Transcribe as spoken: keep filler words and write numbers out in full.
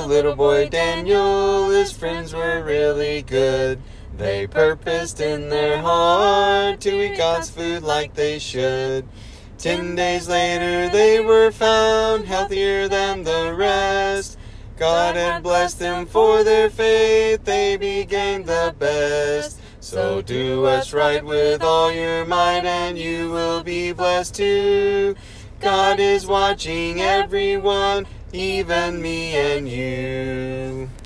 little boy Daniel, his friends were really good. They purposed in their heart to eat God's food like they should. Ten days later they were found healthier than the rest. God had blessed them for their faith, they became the best. So do what's right with all your might and you will be blessed too. God is watching everyone, even me and you.